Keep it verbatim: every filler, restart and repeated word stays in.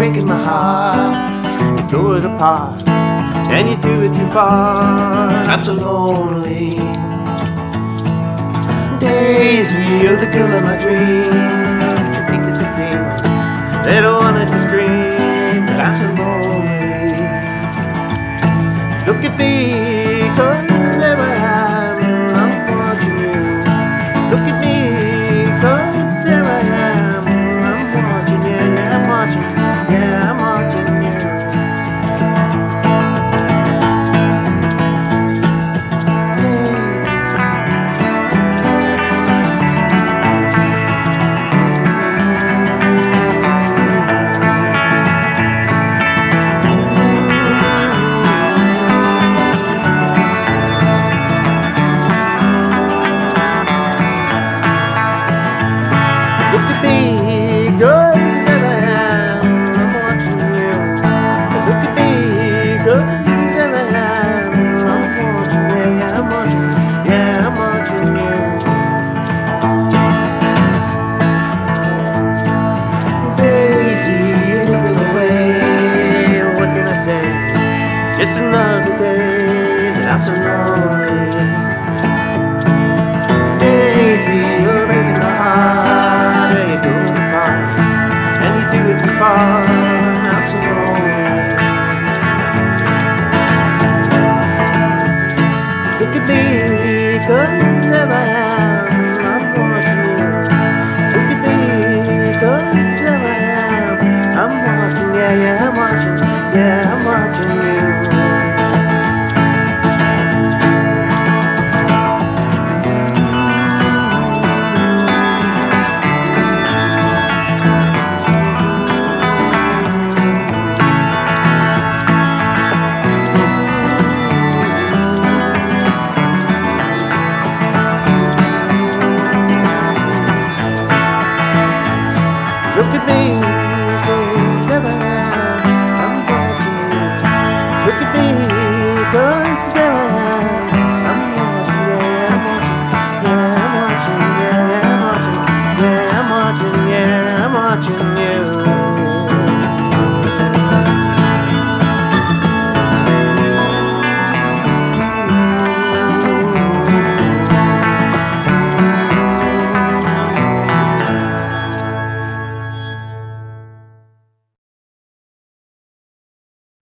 breaking my heart. You tore it apart, and you threw it too far. I'm so lonely. Daisy, you're the girl of my dreams. You think that you sing, they don't want to scream, but I'm so lonely. Look at me, 'cause there I am, I'm watching you. Look at me, 'cause there I am, I'm watching you, yeah, I'm watching, yeah, I'm watching you. Look at me, 'cause there I am, I'm watching you. Look at me, 'cause there I am, I'm watching you, yeah, I'm watching, yeah, I'm watching you. Daisy, you're looking away, what can I say? Just another day that I'm so lonely. Daisy, you're breaking my heart, yeah, you're doing it hard, and you do it too far. I'm so lonely. Look at me, 'cause there I am, I'm watching you. Look at me, 'cause there I am, I'm watching, yeah, yeah, I'm watching, yeah, I'm watching you. Look at me, 'cause there I am, I'm watching you. Look at me, 'cause